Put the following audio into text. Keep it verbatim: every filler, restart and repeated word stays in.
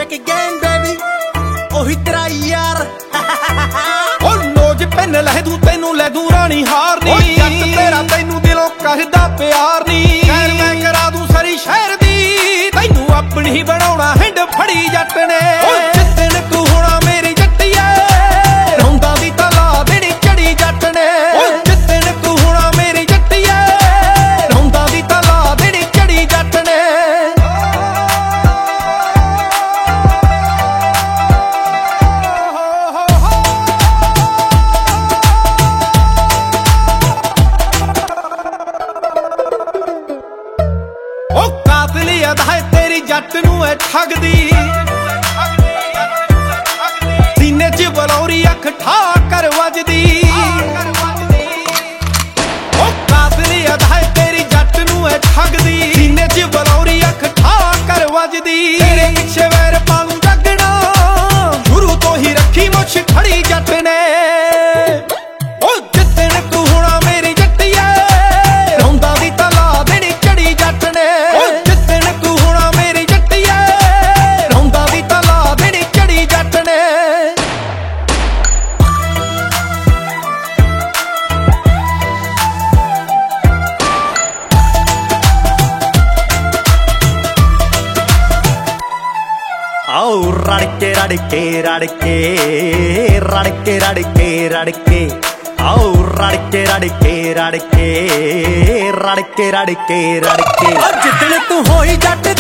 back again baby ਉਹੀ ਤੇਰਾ ਯਾਰ ਓ ਨੋਜ ਪੈਨ ਲੈ ਦੂੰ ਤੈਨੂੰ ਲੈ ਦੂੰ ਰਾਣੀ ਹਾਰ ਨੀ ਓ ਜੱਟ ਤੇਰਾ ਤੈਨੂੰ ਦਿਲੋਂ ਕਹਿਦਾ ਪਿਆਰ ਨੀ ਖੈਰ ਮੈਂ ਕਰਾ ਦੂੰ ਸਾਰੀ ਸ਼ਹਿਰ ਦੀ ਤੈਨੂੰ ਆਪਣੀ ਬਣਾਉਣਾ ਹੈਂਡ ਫੜੀ ਜੱਟ ਨੇ ਓ ਜਿੱਦਣ ਤੂੰ ਹੋਣਾ ਮੇਰੀ ਜੱਟੀਏ ਰੌਂਦਾ ਦੀ ਤਲਾ ਦੇਣੀ ਚੜੀ ਜੱਟ ਨੇ ਓ ਜਿੱਦਣ ਤੂੰ ਹੋਣਾ ਮੇਰੀ ਜੱਟੀਏ ਰੌਂਦਾ ਦੀ ਤਲਾ ਦੇਣੀ ਚੜੀ ਜੱਟ ਨੇ ਅਦਾਏ ਤੇਰੀ ਜੱਟ ਨੂੰ ਐ ਠੱਗਦੀ ਸੀਨੇ 'ਚ ਬਲੌਰੀ ਅੱਖ ਠਾ ਕਰ ਵੱਜਦੀ ਓ ਕਾਤਲੀ ਅਦਾਏ ਤੇਰੀ ਜੱਟ ਨੂੰ ਐ ਠੱਗਦੀ ਸੀਨੇ 'ਚ ਬਲੌਰੀ ਅੱਖ ਠਾ ਕਰ ਵੱਜਦੀ ਤੇਰੇ ਪਿੱਛੇ ਵੈਰ ਪਾਉਂ ਜੱਗਣਾ ਸ਼ੁਰੂ ਤੋਂ ਹੀ ਰੱਖੀ ਮੁੱਛ ਖੜੀ ਜੱਟ ਨੇ ਓ ਜਿੱਦਣ ਤੂੰ ਹੋਣਾ ਮੇਰੀ ਜੱਟੀਏ ਰੌਂਦਾ ਦੀ ਤਲਾ ਦੇਣੀ ਚੜੀ ਜੱਟ ਨੇ ਆਓ ਰੜਕੇ ਰੜਕੇ ਰੜਕੇ ਰੜਕੇ ਰੜਕੇ ਰੜਕੇ ਆਓ ਰੜਕੇ ਰੜਕੇ ਰੜਕੇ ਰੜਕੇ ਰੜਕੇ ਰੜਕੇ ਜਿੱਦਣ ਤੂੰ ਹੋਈ ਜੱਟ